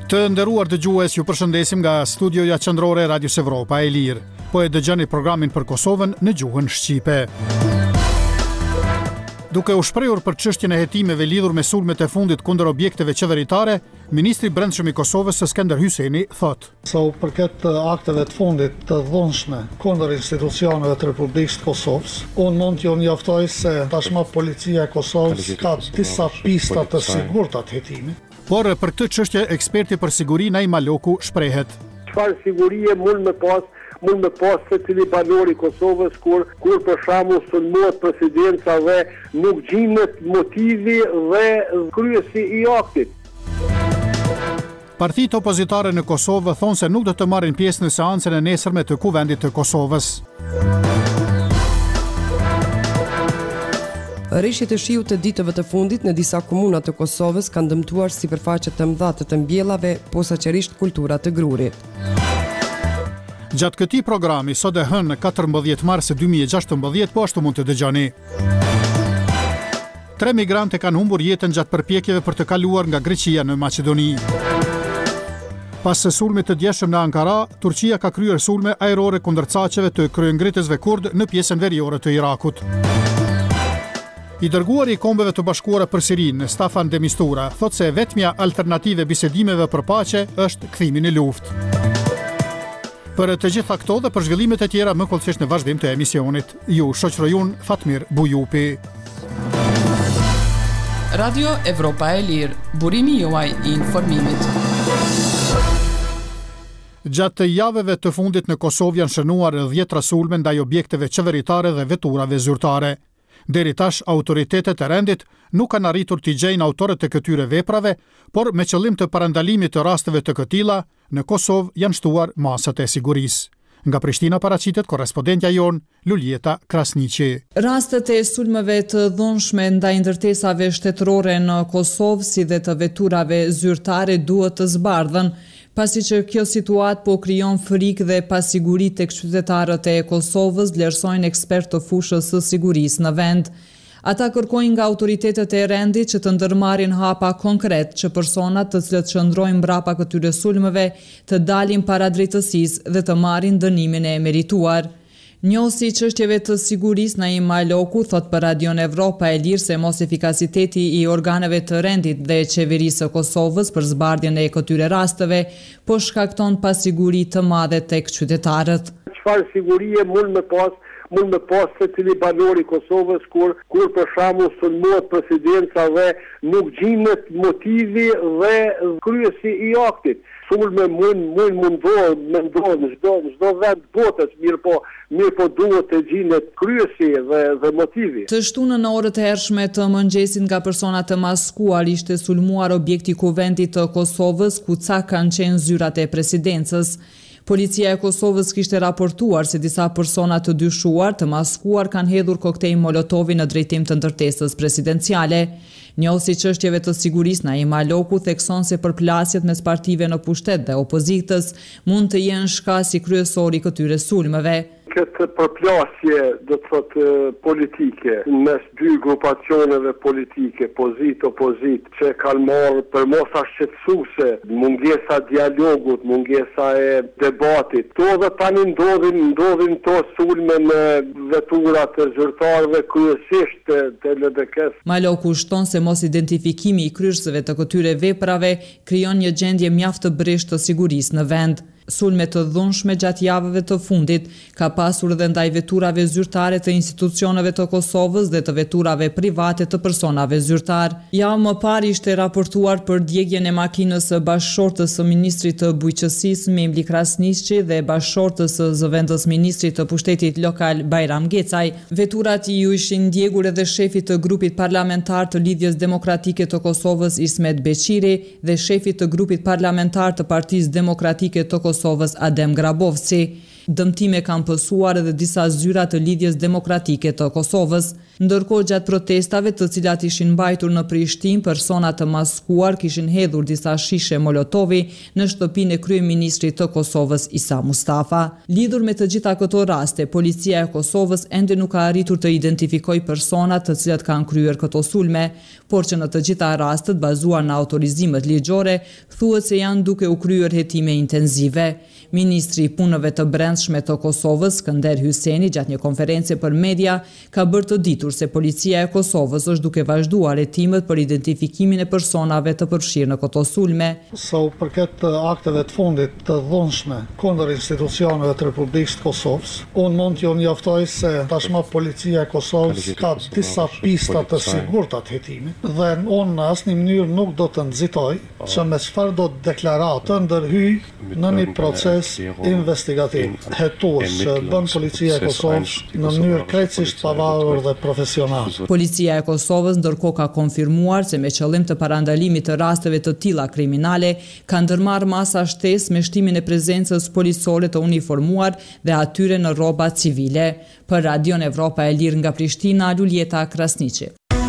Të nderuar dëgjues, ju përshëndesim nga studioja qendrore e Radios Evropa e Lirë. Po e dëgjoni programin për Kosovën në gjuhën shqipe. Duke u shprehur për çështjen e hetimeve lidhur me sulmet e fundit kundër objekteve qeveritare, Ministri i Brendshëm i Kosovës Skënder Hyjseni thotë: Sa u përket akteve të fundit të dhunshme kundër institucioneve të Republikës së Kosovës, unë mund t'ju njoftoj se tashmë policia e Kosovës ka disa pista të sigurta të hetimit. Por për këtë çështje eksperti për siguri Naim Maloku shprehet: Çfarë sigurie mund me pas se cili banor i Kosovës kur për shembull sulmohet presidenca dhe nuk gjinet motivi dhe kryesi i aktit. Partitë opozitare në Kosovë thonë se nuk do të marrin pjesë në seancën e nesërme të Kuvendit të Kosovës. Rreshjet e shiut të ditëve të fundit në disa komuna të Kosovës kanë dëmtuar sipërfaqe të mëdha të mbjellave, posaçërisht kultura të grurit. Gjatë këtij programi, sot e hënë 14 mars 2016, po ashtu mund të dëgjoni. 3 migrantë kanë humbur jetën gjatë përpjekjeve për të kaluar nga Greqia në Maqedoni. Pas sulmit të djeshëm në Ankara, Turqia ka kryer sulme ajrore kundër caqeve të kryengritësve kurd në pjesën veriore të Irakut. I dërguari i Kombeve të Bashkuara për Sirinë, Staffan de Mistura, thotë se vetmja alternative bisedimeve për paqe është kthimi në luftë. Për të gjitha këto dhe për zhvillimet e tjera më kollësisht në vazhdim të emisionit. Ju shoqërojun Fatmir Bujupi. Radio Evropa e Lirë, burimi juaj i informimit. Gjatë javëve të fundit në Kosovë janë shënuar 10 sulme ndaj objekteve qeveritare dhe veturave zyrtare. Deri tash autoritetet e rendit nuk kanë arritur t'i gjejnë autorët e këtyre veprave, por me qëllim të parandalimit të rasteve të këtilla, në Kosovë janë shtuar masat e sigurisë. Nga Prishtina paraqitet korrespondentja jon Luljeta Krasniqi. Rastet e sulmeve të dhunshme ndaj ndërtesave shtetërore në Kosovë si dhe të veturave zyrtare duhet të zbardhen, pasi që kjo situatë po krijon frikë dhe pasiguri tek qytetarët e Kosovës, vlerësojnë ekspertë të fushës së sigurisë në vend. Ata kërkojnë nga autoritetet e rendit që të ndërmarrin hapa konkret që personat të cilët qëndrojnë mbrapa këtyre sulmeve të dalin para drejtësisë dhe të marrin dënimin e merituar. Njohësi çështjeve të sigurisë Naim Maloku thot për Radion Evropa e Lirë se mos efikasiteti i organeve të rendit dhe qeverisë së Kosovës për zbardhjen e këtyre rasteve po shkakton pasiguri të madhe tek qytetarët. Çfarë sigurie mund me pas se cili banor i Kosovës kur për shembull sulmohet presidenca dhe nuk gjinet motivi dhe kryesi i aktit. Sulme mundohen në çdo vend botës, mirë po duhet të gjinet kryesi dhe motivi. Të shtunën në orët e hershme të mëngjesit nga persona të maskuar ishte sulmuar objekti i Kuvendit të Kosovës, ku ca kanë qenë zyrat e presidencës. Policia e Kosovës kishte raportuar se disa persona të dyshuar të maskuar kanë hedhur koktejl Molotovi në drejtim të ndërtesës presidenciale. Njohësi çështjeve të sigurisë Naim Maloku thekson se përplasjet mes partive në pushtet dhe opozitës mund të jenë shkasi kryesor i këtyre sulmeve. Këtë përplasje do të thotë politike mes dy grupacioneve politike, opozit, që kanë marrë për mosa shqetësuese, mungesa dialogut, mungesa e debatit. To dhe tani ndodhin to sulme me veturat e zyrtarëve kryesisht të LDK-s. Maloku shton se mos identifikimi i kryesëve të këtyre veprave krijon një gjendje mjaft të brisht të sigurisë në vend. Sulme të dhunshme gjatë javëve të fundit ka pasur dhe ndaj veturave zyrtare të institucioneve të Kosovës dhe të veturave private të personave zyrtar. Javë më parë ishte raportuar për djegjen e makinës së bashkëshortës së ministrit të bujqësisë Memli Krasniqi dhe bashkëshortës së zëvendës ministrit të pushtetit lokal Bajram Gecaj. Veturat ju ishin ndjegur edhe shefit të grupit parlamentar të Lidhjes Demokratike të Kosovës Ismet Beqiri dhe shefit të grupit parlamentar të Partisë Demokratike të Kosovës Adem Grabovci. Dëmtime kanë pësuar edhe disa zyra të lidhjes demokratike të Kosovës, ndërkohë gjatë protestave të cilat ishin mbajtur në Prishtinë, persona të maskuar kishin hedhur disa shishe molotovi në shtëpinë e kryeministrit të Kosovës Isa Mustafa. Lidhur me të gjitha këto raste, policia e Kosovës ende nuk ka arritur të identifikojë personat të cilat kanë kryer këto sulme, por që në të gjitha rastet bazuar në autorizimet ligjore, thuhet se janë duke u kryer hetime intenzive. Ministri i Punëve të Brendshme të Kosovës, Skënder Hyseni, gjatë një konference për media, ka bërë të ditur se policia e Kosovës është duke vazhduar hetimet për identifikimin e personave të përfshirë në këto sulme. Sa u përket akteve të fundit të dhunshme kundër institucioneve të Republikës të Kosovës, unë mund t'ju njoftoj se tashmë policia e Kosovës ka disa pista të sigurta të hetimit dhe unë në asnjë mënyrë nuk do të nxitoj që me çfarë do deklaratë ndërhyj në një proces investigativ hetues që bën policia e Kosovës në mënyrë krejtësisht pavarur dhe profesional. Policia e Kosovës ndërkohë ka konfirmuar se me qëllim të parandalimit të rasteve të tilla kriminale ka ndërmarrë masa shtesë me shtimin e prezencës policore të uniformuar dhe atyre në rroba civile. Për Radion Evropa e Lirë nga Prishtina, Luljeta Krasniqi.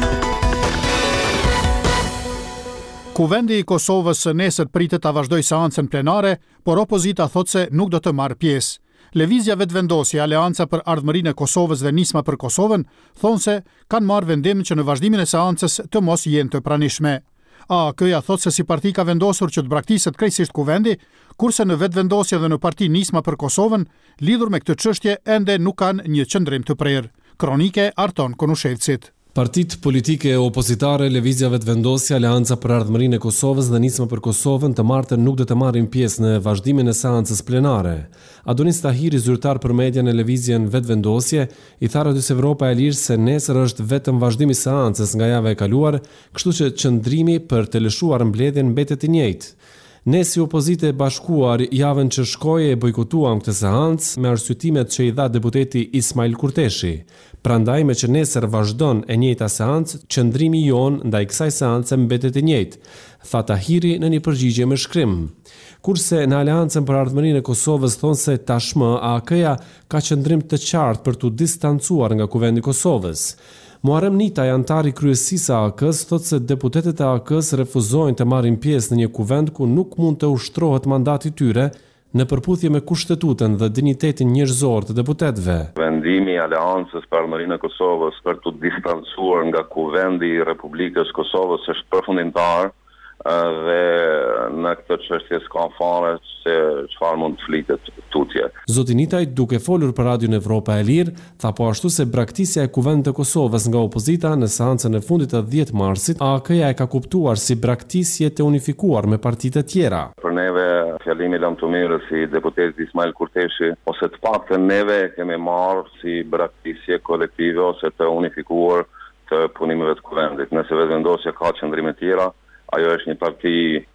Kuvendi i Kosovës nesër pritet ta vazhdojë seancën plenare, por opozita thotë se nuk do të marrë pjesë. Lëvizja Vetëvendosje, Aleanca për Ardhmërinë e Kosovës dhe Nisma për Kosovën thonë se kanë marrë vendim që në vazhdimin e seancës të mos jenë të pranishme. AAK-ja thotë se si parti ka vendosur që të braktiset krejtësisht kuvendi, kurse në Vetëvendosje dhe në parti Nisma për Kosovën, lidhur me këtë çështje ende nuk kanë një qëndrim të prerë. Kronike Arton Konushevcit. Partitë politike opozitare, Lëvizja Vetëvendosje, Aleanca për Ardhmërinë e Kosovës dhe Nisma për Kosovën të martën nuk do të marrin pjesë në vazhdimin e seancës plenare. Adonis Tahiri, zyrtar për media në Lëvizjen Vetëvendosje, i tha Radios Evropa e Lirë se nesër është vetëm vazhdimi i seancës nga java e kaluar, kështu që qëndrimi për të lëshuar mbledhjen mbetet i njëjtë. Ne si opozite bashkuar javën që shkoi e bojkotuam këtë seancë me arsyetimet që i dha deputeti Ismail Kurteshi. Prandaj me që nesër vazhdon e njëjta seancë, qëndrimi jon ndaj kësaj seance mbetet i njëjtë, tha Tahiri në një përgjigje me shkrim. Kurse në Aleancën për Ardhmërinë e Kosovës thonë se tashmë AAK-ja ka qëndrim të qartë për t'u distancuar nga kuvendi i Kosovës. Muharrem Nitaj, antari kryesisë së AAK-s, thotë se deputetët e AAK-s refuzojnë të marrin pjesë në një kuvend ku nuk mund të ushtrohet mandati i tyre në përputhje me kushtetutën dhe dinjitetin njerëzor të deputetëve. Vendimi i Aleancës për Ardhmërinë e Kosovës për t'u distancuar nga kuvendi i Republikës Kosovës është përfundimtar dhe në këtë çështje s'ka fare se çfarë mund të flitet tutje. Zoti Nitaj, duke folur për Radion Evropa e Lirë, tha po ashtu se braktisja e kuvendit të Kosovës nga opozita në seancën e fundit të 10 marsit, AAK-ja e ka kuptuar si braktisje të unifikuar me partitë e tjera. Për neve fjalimi lamtumirës si deputeti Ismail Kurteshi, ose të paktën neve kemi marrë si braktisje kolektive ose të unifikuar të punimeve të kuvendit. Nëse Vetëvendosja ka qëndrime tjera, ajo është një parti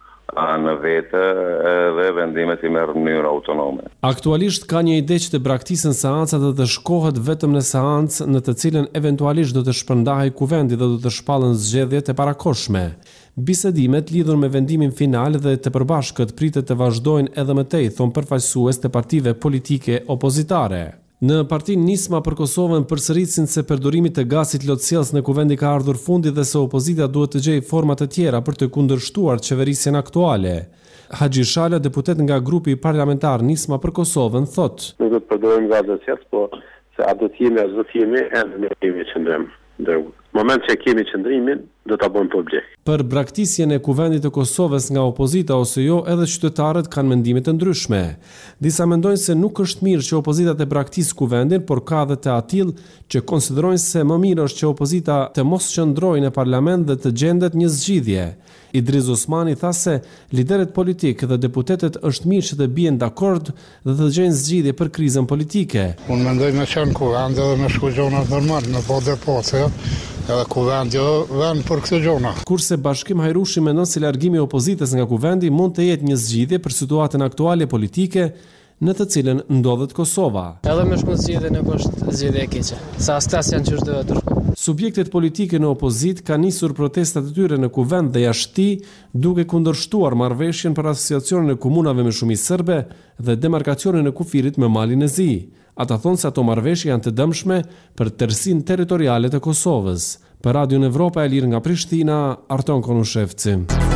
në vete dhe vendimet i merr në mënyrë autonome. Aktualisht ka një ide që të braktisen seancat dhe të shkohet vetëm në seancë në të cilën eventualisht do të shpërndahej kuvendi dhe do të shpallen zgjedhjet e parakohshme. Bisedimet lidhur me vendimin final dhe të përbashkët pritet të vazhdojnë edhe më tej, thon përfaqësues të partive politike opozitare. Në partinë Nisma për Kosovën përsëritsin se përdorimi të gazit lotësielës në kuvendi ka ardhur fundi dhe se opozita duhet të gjejë forma të tjera për të kundërshtuar qeverisjen aktuale. Haxhi Shala, deputet nga grupi parlamentar Nisma për Kosovën, thotë: "Ne do të përdorim gaz lotësielës, po se a do të jemi as do të jemi, ne kemi qëndrim. Në moment që kemi qëndrimin, do ta bëjmë publik." Për braktisjen e kuvendit të Kosovës nga opozita ose jo, edhe qytetarët kanë mendime të ndryshme. Disa mendojnë se nuk është mirë që opozita të braktisë kuvendin, por ka edhe të atill që konsiderojnë se më mirë është që opozita të mos qëndrojë në parlament dhe të gjendet një zgjidhje. Idris Osmani tha se liderët politikë dhe deputetët është mirë që të bien dakord dhe të gjejnë zgjidhje për krizën politike. Unë mendoj me qenë kuvend dhe me shku gjona normal, në po depoce, edhe kuvendi vend për këtë gjona. Kurse Bashkim Hajrushi mendon se largimi i opozitës nga kuvendi mund të jetë një zgjidhje për situatën aktuale politike në të cilën ndodhet Kosova. Edhe me shku zgjidhje nuk është zgjidhje e keqe, sa astas janë që është dhe Subjektet politike në opozit kanë nisur protestat e tyre në kuvend dhe jashtë duke kundërshtuar marrëveshjen për asociacionin e komunave me shumicë serbe dhe demarkacionin e kufirit me malin e zi. Ata thonë se ato marrëveshje janë të dëmshme për tërsinë territoriale të Kosovës. Për Radion Evropa e Lirë nga Prishtina, Arton Konushevci.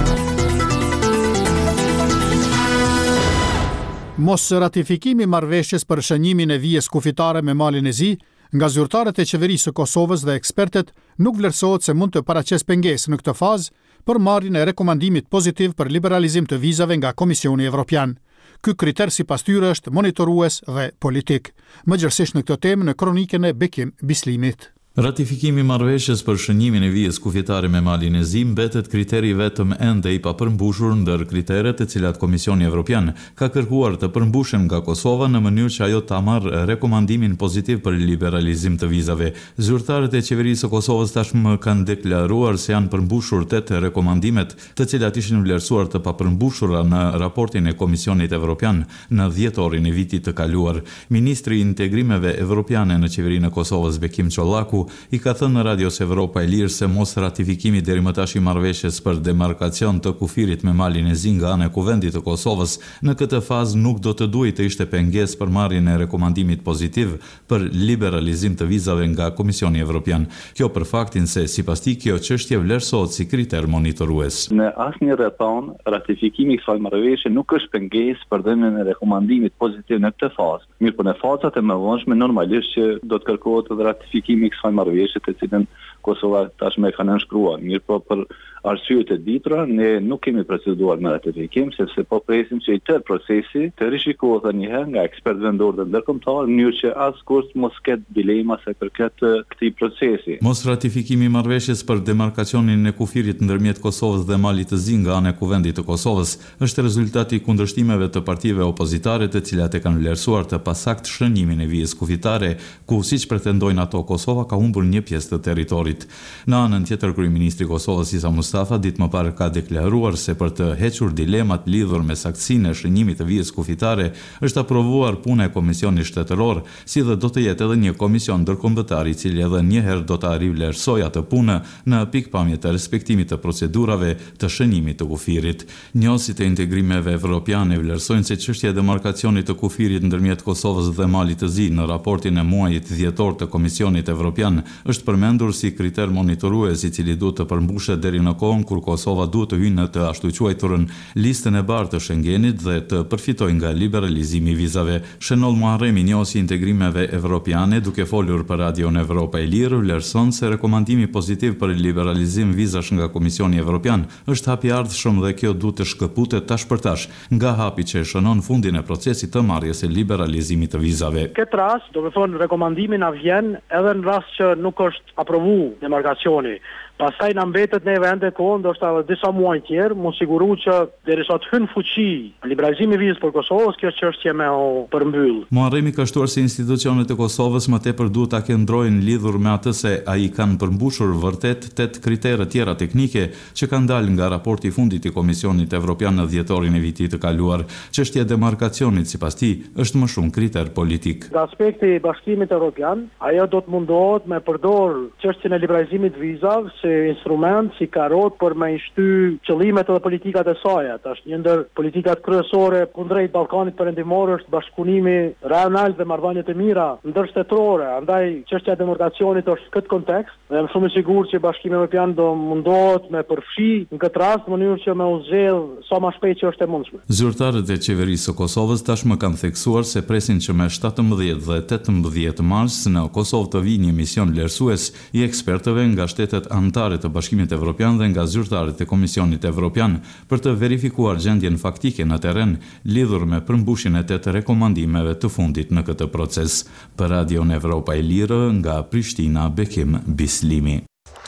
Mos ratifikimi marrëveshjes për shënjimin e vijës kufitare me malin e zi, nga zyrtarët e qeverisë së Kosovës dhe ekspertet nuk vlerësohet se mund të paraqes pengesë në këtë fazë për marrjen e rekomandimit pozitiv për liberalizim të vizave nga Komisioni Evropian. Ky kriter sipas tyre është monitorues dhe politik. Më gjithsesi në këtë temë në kronikën e Bekim Bislimit. Ratifikimi i marrëveshjes për shënjimin e vijës kufitare me malin e zi mbetet kriteri vetëm ende i papërmbushur ndër kriteret e cilat Komisioni Evropian ka kërkuar të përmbushen nga Kosova në mënyrë që ajo ta marrë rekomandimin pozitiv për liberalizim të vizave. Zyrtarët e qeverisë së Kosovës tashmë kanë deklaruar se janë përmbushur 8 rekomandimet, të cilat ishin vlerësuar të papërmbushura në raportin e Komisionit Evropian në dhjetorin e vitit të kaluar. Ministri i Integrimeve Evropiane në qeverinë e Kosovës Bekim Çollaku i ka thënë në Radios Evropa e Lirë se mos ratifikimi deri më tash i marrëveshjes për demarkacion të kufirit me malin e zi nga ana e Kuvendit të Kosovës në këtë fazë nuk do të duhej të ishte pengesë për marrjen e rekomandimit pozitiv për liberalizim të vizave nga Komisioni Evropian. Kjo për faktin se sipas tij kjo çështje vlerësohet si kriter monitorues. Në asnjë rrethon ratifikimi i kësaj marrëveshje nuk është pengesë për dhënien e rekomandimit pozitiv në këtë fazë. Mirë, por në fazat e mëvonshme normalisht që do të kërkohet edhe ratifikimi i kësaj marrëveshje të cilën Kosova tashmë ka nënshkruar. Mirë, po për arsyet e ditura ne nuk kemi proceduar me ratifikim sepse po presim që i tërë procesi të rishikohet edhe një herë nga ekspertë vendor dhe ndërkombëtar në mënyrë që askush mos ketë dilema se përket këtij procesi. Mos ratifikimi i marrëveshjes për demarkacionin e kufirit ndërmjet Kosovës dhe malit të zi nga ana e Kuvendit të Kosovës është rezultati i kundërshtimeve të partive opozitare të cilat e kanë vlerësuar të pasakt shënjimin e vijës kufitare, ku siç pretendojnë ato Kosova ka humbur një pjesë të territorit. Në anën tjetër, kryeministri i Kosovës Isa Mustafa ditë më parë ka deklaruar se për të hequr dilemat lidhur me saktësinë e shënjimit të vijës kufitare është aprovuar puna e Komisionit Shtetëror, si dhe do të jetë edhe një komision ndërkombëtar i cili edhe një herë do të rivlerësojë atë punë në pikpamje të respektimit të procedurave të shënjimit të kufirit. Njohësit e integrimeve evropiane vlerësojnë se çështja e demarkacionit të kufirit ndërmjet Kosovës dhe malit të zi në raportin e muajit dhjetor të Komisionit Evropian është përmendur si kriter monitorues i cili duhet të përmbushet deri në kohën kur Kosova duhet të hyjë në të ashtu quajturën listën e bardhë të Schengenit dhe të përfitojë nga liberalizimi i vizave. Shënoll Muharremi, njohësi i integrimeve evropiane, duke folur për Radion Evropa e Lirë, vlerëson se rekomandimi pozitiv për liberalizim vizash nga Komisioni Evropian është hap i ardhshëm dhe kjo duhet të shkëputet tash për tash nga hapi që shënon fundin e procesit të marrjes së liberalizimit të vizave. Këtë rast, do të thonë rekomandimi na vjen edhe në rast që nuk është aprovu demarkacioni. Pastaj na mbetet neve ende kohë, ndoshta edhe disa muaj tjerë, mu siguru që derisa të hynë fuqi liberalizimi i vizës për Kosovës, kjo çështje me o përmbyll. Muharremi ka shtuar se institucionet e Kosovës më tepër duhet ta qëndrojnë lidhur me atë se ai kanë përmbushur vërtet 8 kritere tjera teknike që kanë dalë nga raporti i fundit i Komisionit Evropian në dhjetorin e vitit të kaluar. Çështja e demarkacionit sipas tij është më shumë kriter politik. Nga aspekti i Bashkimit Evropian, ajo do të mundohet me përdor çështjen e liberalizimit vizave instrument si karot për me ishty qëllimet edhe politikat e saj. Tash një ndër politikat kryesore kundrejt Ballkanit Perëndimor është bashkëpunimi rajonal dhe marrëdhëniet e mira ndërshtetërore. Andaj çështja e demarkacionit është këtë kontekst dhe jam shumë i sigurt që Bashkimi Evropian do mundohet me përfshi në këtë rast në mënyrë që me u zgjedh sa më shpejt që është e mundshme. Zyrtarët e qeverisë së Kosovës tashmë kanë theksuar se presin që me 17 dhe 18 mars në Kosovë të vijë një mision vlerësues i ekspertëve nga shtetet anëtare të Bashkimit Evropian dhe nga zyrtarët e Komisionit Evropian për të verifikuar gjendjen faktike në terren lidhur me përmbushjen e 8 rekomandimeve të fundit në këtë proces. Për Radion Evropa e Lirë nga Prishtina, Bekim Bislimi.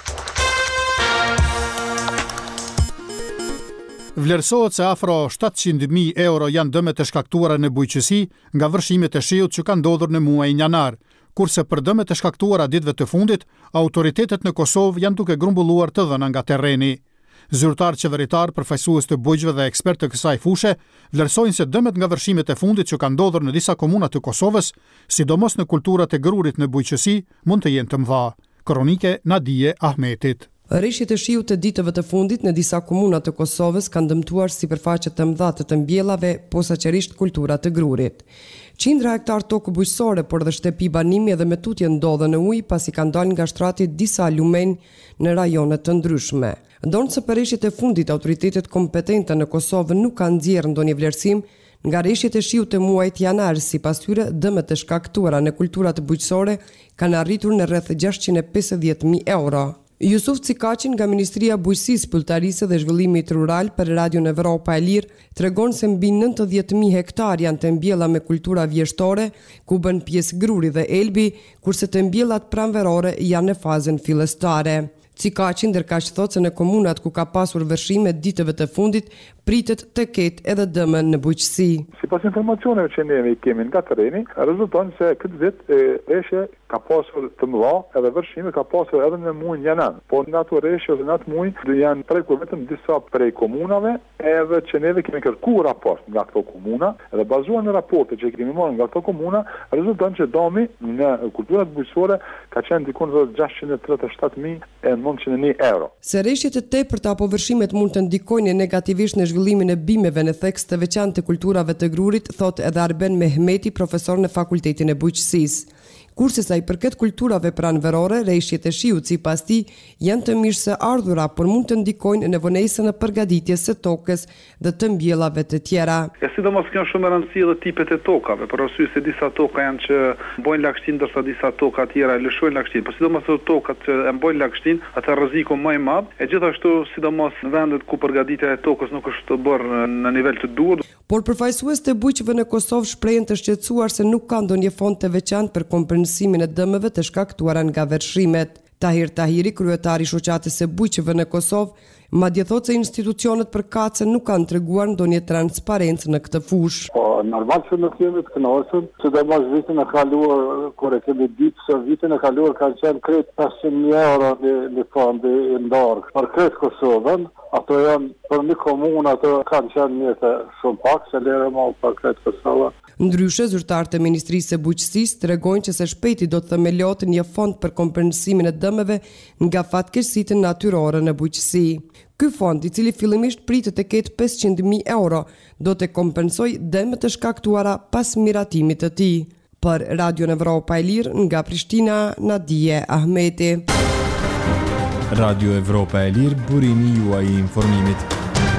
Vlerësohet se afro 700.000 euro janë dëmet e shkaktuara në bujqësi nga vërshimet e shiut që kanë ndodhur në muajin janar, kurse për dëmet e shkaktuara ditëve të fundit, autoritetet në Kosovë janë duke grumbulluar të dhëna nga terreni. Zyrtar qeveritar, përfaqësues të bujqëve dhe ekspert të kësaj fushë vlerësojnë se dëmet nga vërshimet e fundit që kanë ndodhur në disa komuna të Kosovës, sidomos në kulturat e grurit në bujqësi, mund të jenë të mëdha. Kronike Nadije Ahmetit. Rreshjet e shiut të ditëve të fundit në disa komuna të Kosovës kanë dëmtuar sipërfaqe të mëdha të mbjellave, posaçërisht kultura të grurit. Qindra hektar tokë bujqësore, por dhe shtëpi banimi edhe me tutje ndodhen në ujë pasi kanë dalë nga shtrati disa lumenj në rajone të ndryshme. Ndonse për rreshjet e fundit autoritetet kompetente në Kosovë nuk kanë nxjerrë ndonjë vlerësim nga rreshjet e shiut të muajit janar, sipas tyre dëmet e shkaktuara në kulturat bujqësore kanë arritur në rreth 650.000 euro. Jusuf Cikaqin nga Ministria e Bujqësisë, Pulltarisë dhe Zhvillimit Rural për Radion Evropa e Lirë tregon se mbi 90.000 hektar janë të mbjella me kultura vjeshtore, ku bën pjesë gruri dhe elbi, kurse të mbjellat pranverore janë në fazën fillestare. Cikaqin ndërkaq thotë se në komunat ku ka pasur vërshime ditëve të fundit pritet të ketë edhe dëme në bujqësi. Sipas informacioneve që ne kemi nga terreni, rezulton se këtë vit rreshje ka pasur të mëdha edhe vërshime ka pasur edhe në muajin janar. Po nga ato rreshje dhe në atë muaj janë prekur vetëm disa prej komunave, edhe që neve kemi kërkuar raport nga këto komuna, edhe bazuar në raporte që kemi marrë nga këto komuna, rezulton që dëmi në kulturat bujqësore ka qenë diku në 637.901 euro. Se rreshjet e tepërta apo vërshimet mund të ndikojnë negativisht në zhvillimin e bimeve në theks të veçantë të kulturave të grurit, thot edhe Arben Mehmeti, profesor në Fakultetin e Bujqësisë. Kurse sa i përket kulturave pranverore, rreshjet e shiut sipas tij janë të mirë se ardhura, por mund të ndikojnë në vonesën e përgatitjes së tokës dhe të mbjellave të tjera. Sidomos kanë shumë rëndësi edhe tipet e tokave, për arsye se disa toka janë që bojnë lagështin, ndërsa disa toka tjera lëshojnë lagështin. Po sidomos ato tokat që e mbojnë lagështin, atë rreziku më i madh, e gjithashtu sidomos në vendet ku përgatitja e tokës nuk është të bërë në nivel të duhur. Por përfaqësues të bujqëve në Kosovë shprehen të shqetësuar se nuk ka ndonjë fond të veçantë për kompensimin e dëmeve të shkaktuara nga vërshimet. Tahir Tahiri, kryetari i shoqatës së bujqëve në Kosovë, madje thotë se institucionet përkatëse nuk kanë treguar ndonjë transparencë në këtë fushë. Po, normal që nuk jemi të kënaqur, sidomos vitin e kaluar, kur e kemi ditë se vitin e kaluar kanë qenë krejt 500.000 euro në fondi i ndarë për krejt Kosovën. Ato janë për një komunë, ato kanë qenë njëte shumë pak, se lere ma për krejt Kosovën. Ndryshe, zyrtarët e Ministrisë së Bujqësisë tregojnë që se shpejti do të themelohet një fond për kompensimin e dëmeve nga fatkeqësitë natyrore në bujqësi. Ky fond, i cili fillimisht pritet të ketë 500.000 euro, do të kompensojë dëmet e shkaktuara pas miratimit të tij. Për Radion Evropa e Lirë, nga Prishtina, Nadije Ahmeti. Radio Evropa e Lirë, burimi juaj i informimit.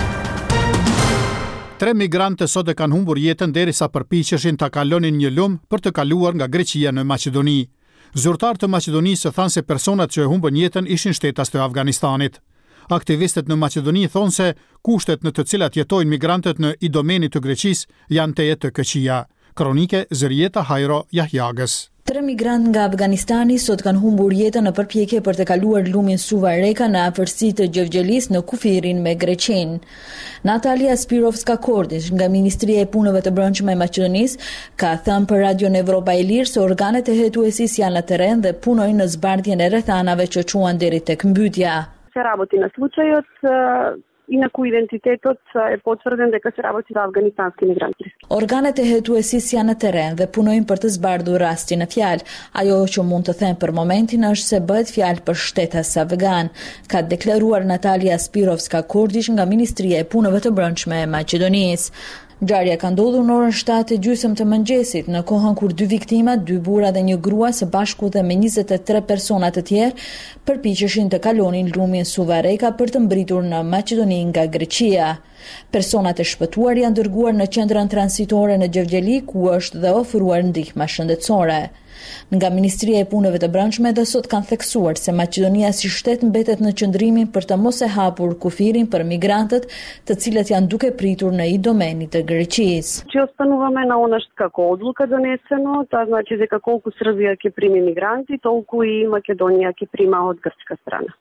3 migrantë sot e kanë humbur jetën derisa përpiqeshin ta kalonin një lum për të kaluar nga Greqia në Maqedoni. Zyrtarët e Maqedonisë thanë se personat që e humbën jetën ishin shtetas të Afganistanit. Aktivistët në Maqedoni thonë se kushtet në të cilat jetojnë migrantët në idomenit të Greqisë janë teje të këqija. Kronike Zërieta Hajro Jahjagës. 3 migrantë nga Afganistani sot kanë humbur jetën në përpjekje për të kaluar lumin Suva Reka në afërsi të Gjevgjelis në kufirin me Greqinë. Natalia Spirovska-Kordish nga Ministria e Punëve të Brendshme e Maqedonisë ka thënë për Radion Evropa e Lirë se organet e hetuesisë janë në terren dhe punojnë në zbardhjen e rrethanave që quhen deri tek mbytyja. Se работи на случаят и на кои идентитетот е потврден дека се работи за афганистански мигранти. Organet e hetuesisë janë në terren dhe punojnë për të zbardhur rastin në fjalë. Ajo që mund të them për momentin është se bëhet fjalë për shtetas afgan, ka deklaruar Natalia Spirovska-Kordish nga Ministria e Punëve të Brendshme e Maqedonisë. Ngjarja ka ndodhur në orën 7:30 të mëngjesit, në kohën kur 2 viktima, 2 burra dhe 1 grua së bashku dhe me 23 persona të tjerë përpiqeshin të kalonin lumin Suva Reka për të mbritur në Maqedoni nga Greqia. Personat e shpëtuar janë dërguar në qendrën transitore në Gjevgjeli, ku është dhe ofruar ndihmë shëndetësore. Nga Ministria e Punëve të Brendshme dhe sot kanë theksuar se Maqedonia si shtet mbetet në qëndrimin për të mos e hapur kufirin për migrantët, të cilët janë duke pritur në idomenit të Greqisë. Че остануваме на она како одлука донесено, тоа значи дека колку Србија ќе прими мигранти, толку и Македонија ќе прима од грчка страна.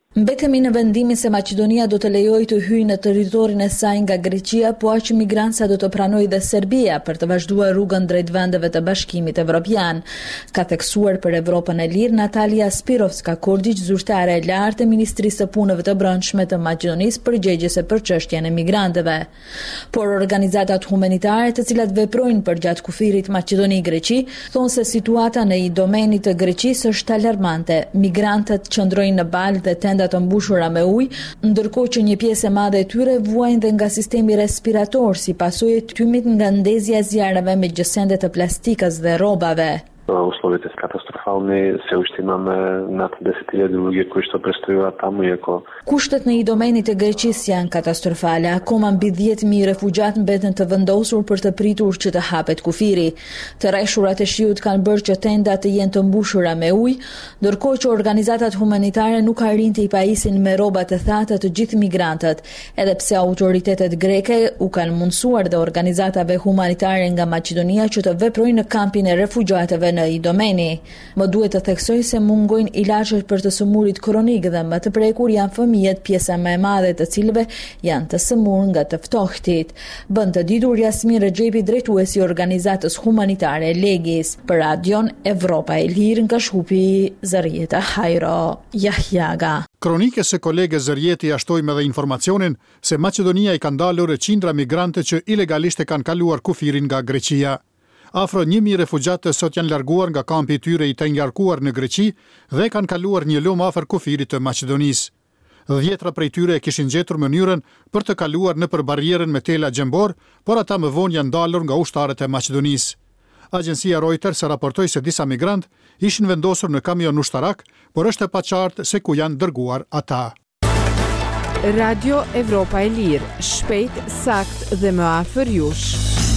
Mbetemi në vendimin se Maqedonia do të lejojë të hyjë në territorin e saj nga Greqia, po aq migrantë sa do të pranojë dhe Serbia për të vazhduar rrugën drejt vendeve të Bashkimit Evropian, ka theksuar për Evropën e Lirë Natalia Spirovska-Kordic, zyrtare e lartë e Ministrisë së Punëve të Brendshme të Maqedonisë përgjegjëse për çështjen e migrantëve. Por organizatat humanitare, të cilat veprojnë përgjatë kufirit Maqedoni-Greqi, thonë se situata në Idomeni të Greqisë është alarmante. Migrantët qëndrojnë në balë dhe tenda të mbushura me ujë, ndërkohë që një pjesë e madhe e tyre vuajnë dhe nga sistemi respirator si pasojë e tymit nga ndezja e zjarreve me gjësende të plastikës dhe rrobave. Условията са катастрофални, все още имаме над 10 000 други, които предстоят там и ако... Kushtet në Idomeni të Greqisë janë katastrofale. Akoma mbi 10.000 refugjat mbeten të vendosur për të pritur që të hapet kufiri. Të rreshurat e shiut kanë bërë që tendat të jenë të mbushura me ujë, ndërkohë që organizatat humanitare nuk arrin të i pajisin me rroba të thata të gjithë migrantët, edhe pse autoritetet greke u kanë mundsuar dhe organizatave humanitare nga Maqedonia që të veprojnë në kampin e refugjatëve në Idomeni. Më duhet të theksoj se mungojnë ilaçet për të sëmurit kronik dhe më të prekur janë fëmijët, pjesa më e madhe të cilëve janë të sëmur nga të ftohtit. Bën të ditur Jasmin Rexhepi, drejtuesi i organizatës humanitare Legis, për Radion Evropa e Lirë nga Shkupi, Zarieta Hajro, Jahjaga. Kronikës së kolege Zërjeti ashtojmë edhe informacionin se Maqedonia i ka ndalur qindra migrante që ilegalisht e kanë kaluar kufirin nga Greqia. Afro 1.000 refugjatë sot janë larguar nga kampi i tyre i të ngarkuar në Greqi dhe kanë kaluar një lum afër kufirit të Maqedonisë. 10 prej tyre e kishin gjetur mënyrën për të kaluar nëpër barierën me tela gjembor, por ata më vonë janë dalur nga ushtarët e Maqedonisë. Agjencia Reuters raportoi se disa migrantë ishin vendosur në kamion ushtarak, por është e paqartë se ku janë dërguar ata. Radio Evropa e Lirë, shpejt, sakt dhe më afër jush.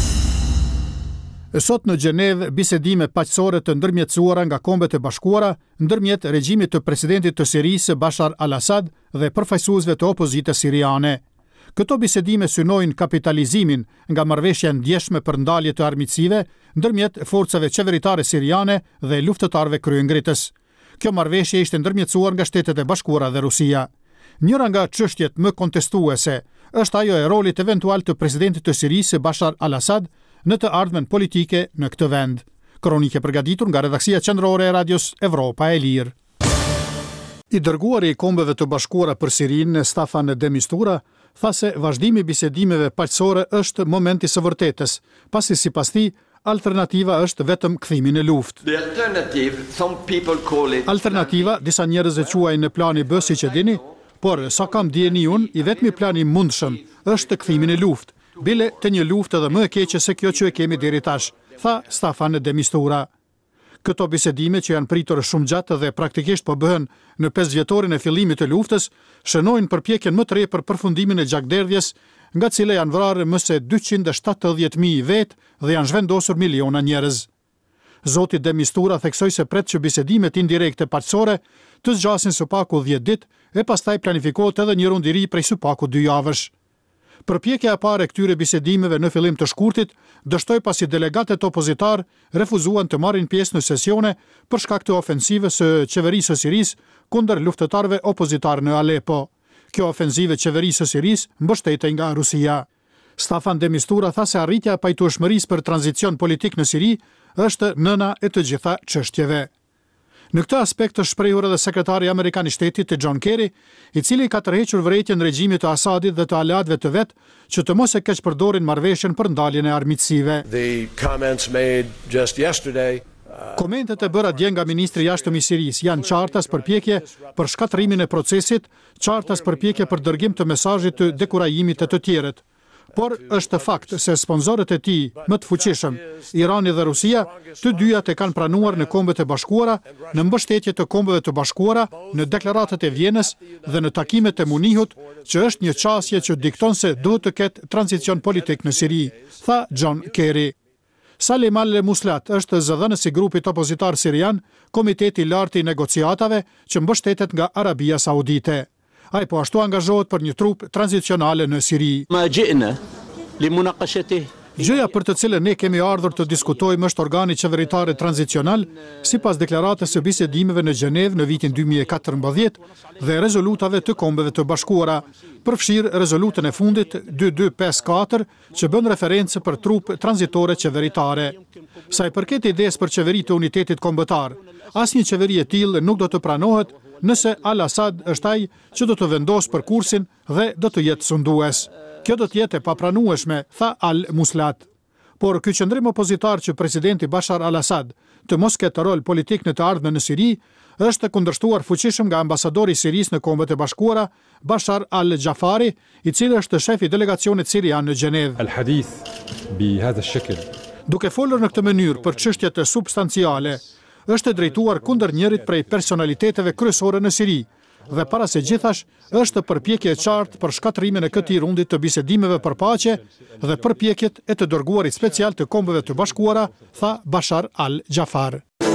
Sot në Gjenevë bisedime paqësore të ndërmjetësuara nga Kombet e Bashkuara ndërmjet regjimit të presidentit të Sirisë Bashar al-Assad dhe përfaqësuesve të opozitës siriane. Këto bisedime synojnë kapitalizimin nga marrëveshja ndjeshme për ndalje të armiqësive ndërmjet forcave qeveritare siriane dhe luftëtarëve kryengritës. Kjo marrëveshje ishte ndërmjetësuar nga Shtetet e Bashkuara dhe Rusia. Njëra nga çështjet më kontestuese është ajo e rolit eventual të presidentit të Sirisë Bashar al-Assad në të ardhmen politike në këtë vend. Kronike përgatitur nga redaksia qendrore e Radios Evropa e Lirë. I dërguari i Kombeve të Bashkuara për Sirinë, Staffan de Mistura, tha se vazhdimi i bisedimeve paqësore është momenti i së vërtetës, pasi sipas tij alternativa është vetëm kthimi në luftë. Alternativa, disa njerëz e quajnë në plani B, siç e dini, por sa kam dieni unë, i vetmi plan i mundshëm është kthimi në luftë. Bile të një luftë edhe më e keqe se kjo që e kemi deri tash, tha Staffan de Mistura. Këto bisedime që janë pritur shumë gjatë dhe praktikisht po bëhen në 5 vjetorin e fillimit të luftës, shënojnë përpjekjen më të re për përfundimin e gjakderdhjes, nga cila janë vrarë më se 270.000 vetë dhe janë zhvendosur miliona njerëz. Zoti de Mistura theksoi se pret që bisedimet indirekte paqësore të zgjasin së paku 10 ditë e pastaj planifikohet edhe një rund i ri prej së paku 2 javësh. Përpjekja e parë e këtyre bisedimeve në fillim të shkurtit dështoi pasi delegatët opozitar refuzuan të marrin pjesë në sesione për shkak të ofensivës së qeverisë së Sirisë kundër luftëtarëve opozitar në Alepo. Kjo ofenzivë e qeverisë së Sirisë mbështetej nga Rusia. Staffan de Mistura tha se arritja e pajtueshmërisë për tranzicion politik në Siri është nëna e të gjitha çështjeve. Në këtë aspekt është shprehur edhe sekretari amerikan i shtetit John Kerry, i cili ka tërhequr vërejtjen regjimit të Asadit dhe të aleatëve të vet që të mos e keqpërdorin marrëveshjen për ndaljen e armiqësive. Komentet e bëra dje nga ministri i jashtëm i Sirisë janë qartas përpjekje për shkatrimin e procesit, qartas përpjekje për dërgim të mesazhit të dekurajimit të tjerët. Por është fakt se sponsorët e tij më të fuqishëm, Irani dhe Rusia, të dyjat e kanë pranuar në Kombet e Bashkuara, në mbështetje të Kombeve të Bashkuara, në deklaratat e Vjenës dhe në takimet e Munihut, që është një çështje që dikton se duhet të ketë tranzicion politik në Siri, tha John Kerry. Salim al-Muslat është zëdhënës i grupit opozitar sirian, komiteti i lartë i negociatave që mbështetet nga Arabia Saudite. Ai po ashtu angazhohet për një trup tranzicionale në Siri. Gjëja për të cilën ne kemi ardhur të diskutojmë është organi qeveritare tranzicional, sipas deklaratës së bisedimeve në Gjenevë në vitin 2014 dhe rezolutave të Kombeve të Bashkuara, përfshirë rezolutën e fundit 2254 që bën referencë për trup tranzitore qeveritare. Sa i përket idesë për qeveri të unitetit kombëtar, asnjë qeveri e tillë nuk do të pranohet nëse Al-Assad është ai që do të vendosë përkursin dhe do të jetë sundues. Kjo do të jetë e papranueshme, tha Al-Muslat. Por ky qëndrim opozitar që presidenti Bashar al-Assad të mos ketë rol politik në të ardhmen në Siri, është kundërshtuar fuqishëm nga ambasadori i Sirisë në Kombet e Bashkuara, Bashar al-Jafari, i cili është shefi i delegacionit sirian në Gjenevë. Duke folur në këtë mënyrë për çështjet substanciale, është drejtuar kundër njërit prej personaliteteve kryesore në Siri, dhe para se gjithash është përpjekje e qartë për shkatrimin e këtij rundi të bisedimeve për paqe dhe përpjekjet e të dërguarit special të Kombeve të Bashkuara, tha Bashar al-Jafar.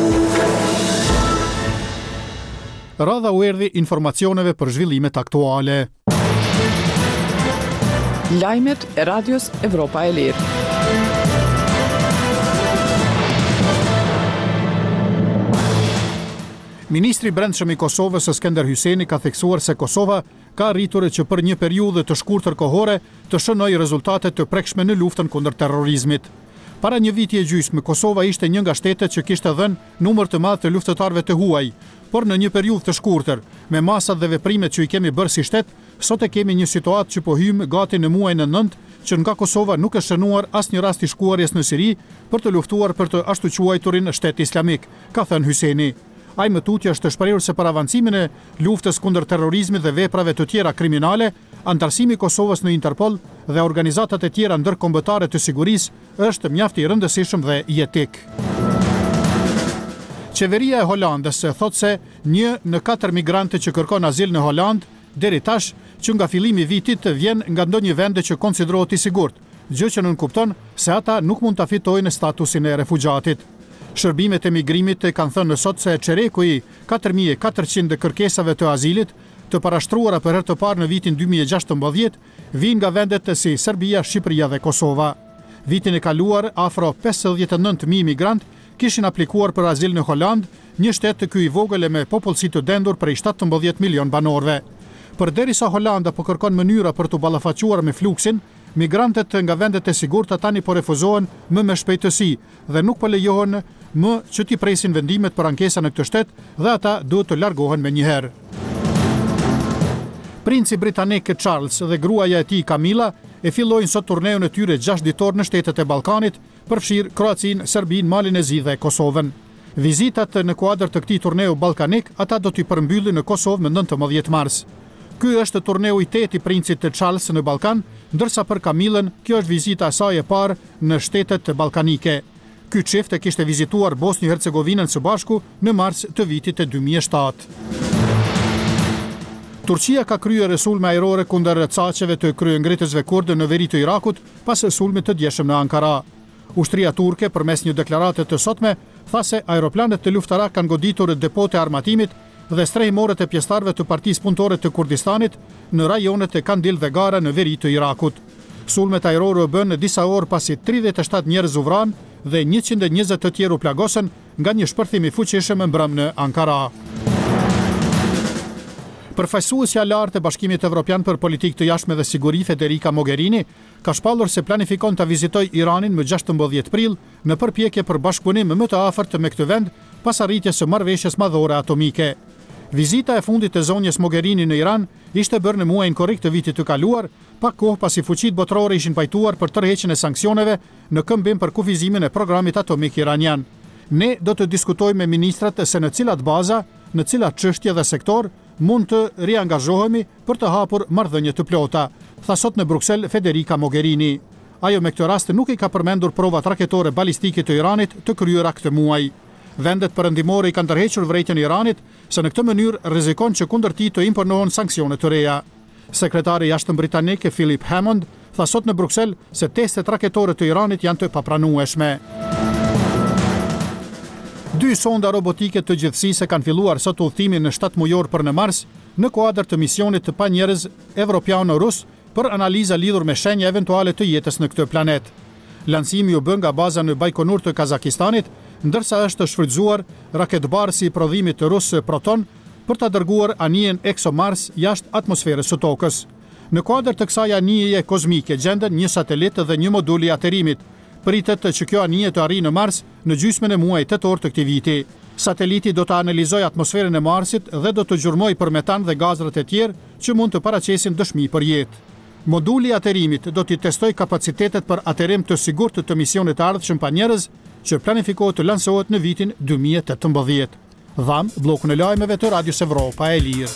Radha u erdhi informacioneve për zhvillimet aktuale. Lajmet e Radios Evropa e Lirë. Ministri i Brendshëm i Kosovës Skender Hyseni ka theksuar se Kosova ka arritur që për një periudhë të shkurtër kohore të shënojë rezultate të prekshme në luftën kundër terrorizmit. Para një viti e gjysmë, Kosova ishte një nga shtetet që kishte dhënë numër të madh të luftëtarëve të huaj, por në një periudhë të shkurtër, me masat dhe veprimet që i kemi bërë si shtet, sot e kemi një situatë që po hymë gati në muajin e 9, që nga Kosova nuk është shënuar asnjë rast i shkuarjes në Siri për të luftuar për të ashtu quajturin shtet islamik, ka thënë Hyseni. Ai më tutje është shprehur se për avancimin e luftës kundër terrorizmit dhe veprave të tjera kriminale, antarësimi i Kosovës në Interpol dhe organizatat e tjera ndërkombëtare të sigurisë është mjaft i rëndësishëm dhe jetik. Qeveria e Holandës thotë se 1 në 4 migrante që kërkon azil në Holand deri tash që nga fillimi i vitit vjen nga ndonjë vend që konsiderohet i sigurt, gjë që nuk kupton se ata nuk mund ta fitojnë statusin e refugjatit. Shërbimet e migrimit kanë thënë sot se çereku i 4400 kërkesave të azilit, të parashtruara për herë të parë në vitin 2016, vijnë nga vendet si Serbia, Shqipëria dhe Kosova. Vitin e kaluar, afro 59000 migrant kishin aplikuar për azil në Holand, një shtet ky i vogël me popullsi të dendur prej 17 milion banorëve. Përderisa Holanda po kërkon mënyra për të ballafaquar me fluksin, migrantët nga vendet e sigurta tani po refuzohen më me shpejtësi dhe nuk po lejohen më që t'i presin vendimet për ankesa në këtë shtet dhe ata duhet të largohen menjëherë. Princi britanik Charles dhe gruaja e tij Camilla e fillojnë sot turneun e tyre 6 ditor në shtetet e Ballkanit, përfshirë Kroacinë, Serbinë, Malinezi dhe Kosovën. Vizitat në kuadër të këtij turneu ballkanik ata do t'i përmbyllin në Kosovë më 19 mars. Ky është turneu i 8 i princit të Charles në Ballkan, ndërsa për Camillën kjo është vizita e saj e parë në shtetet ballkanike. Ky çift e kishte vizituar Bosnjë-Hercegovinën së bashku në mars të vitit e 2007. Turqia ka kryer sulme ajrore kundër caqeve të kryengritësve kurdë në veri të Irakut pas sulmit të djeshëm në Ankara. Ushtria turke përmes një deklarate të sotme tha se aeroplanet të luftara kanë goditur depote armatimit dhe strehimorët e pjesëtarëve të Partisë Punëtore të Kurdistanit në rajonet e Kandil dhe Gara në veri të Irakut. Sulmet ajrore u bën në disa orë pasi 37 njerëz u vranë dhe 120 të tjerë u plagosën nga një shpërthim i fuqishëm mbrëm në Ankara. Përfaqësuesja e lartë e Bashkimit Evropian për Politikë të Jashtme dhe Siguri, Federica Mogherini, ka shpallur se planifikon ta vizitojë Iranin më 16 prill në përpjekje për bashkëpunim më të afërt me këtë vend pas arritjes së marrëveshjes madhore atomike. Vizita e fundit e zonjës Mogherini në Iran ishte bërë në muajin korrik të vitit të kaluar, pak kohë pasi fuqitë botërore ishin pajtuar për tërheqjen e sanksioneve në këmbim për kufizimin e programit atomik iranian. Ne do të diskutojmë me ministrat se në cilat baza, në cilat çështje dhe sektor mund të riangazhohemi për të hapur marrëdhënie të plota, tha sot në Bruksel Federica Mogherini. Ajo me këtë rast nuk i ka përmendur provat raketore balistike të Iranit të kryera këtë muaj. Vendet perëndimore i kanë tërhequr vërejtjen e Iranit, se në këtë mënyrë rrezikon që kundër tij të imponohen sanksione të reja. Sekretari i jashtëm britanik Philip Hammond tha sot në Bruksel se testet raketore të Iranit janë të papranueshme. 2 sonda robotike të gjithësisë kanë filluar sot udhëtimin në 7 mujor për në Mars në kuadër të misionit të panjerëz evropiano-rus për analiza lidhur me shenja eventuale të jetës në këtë planet. Lancimi u bë nga baza në Baikonur të Kazakistanit, ndërsa është shfrytzuar raketbarsi i prodhimit të rus Proton për ta dërguar anijen ExoMars jashtë atmosferës së Tokës. Në kuadër të kësaj anijeje kozmike gjenden një satelit dhe një modul i aterimit. Pritet që kjo anije të arrijë në Mars në gjysmën e muajit tetor të këtij viti. Sateliti do të analizojë atmosferën e Marsit dhe do të gjurmojë për metan dhe gazrat e tjerë që mund të paraqesin dëshmi për jetë. Moduli i aterimit do të testojë kapacitetet për aterim të sigurt të misionit të ardhshëm pa njerëz, që planifikohet të lansohet në vitin 2018. Dham bllokun e lajmeve të Radios Evropa e Lirë.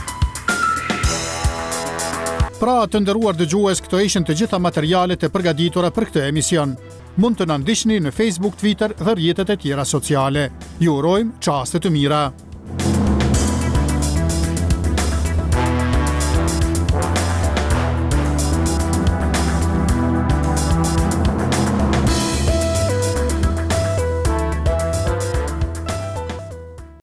Pra të nderuar dëgjues, këto ishin të gjitha materialet e përgatitura për këtë emision. Mund të na ndiqni në Facebook, Twitter dhe rrjetet e tjera sociale. Ju urojmë çaste të mira.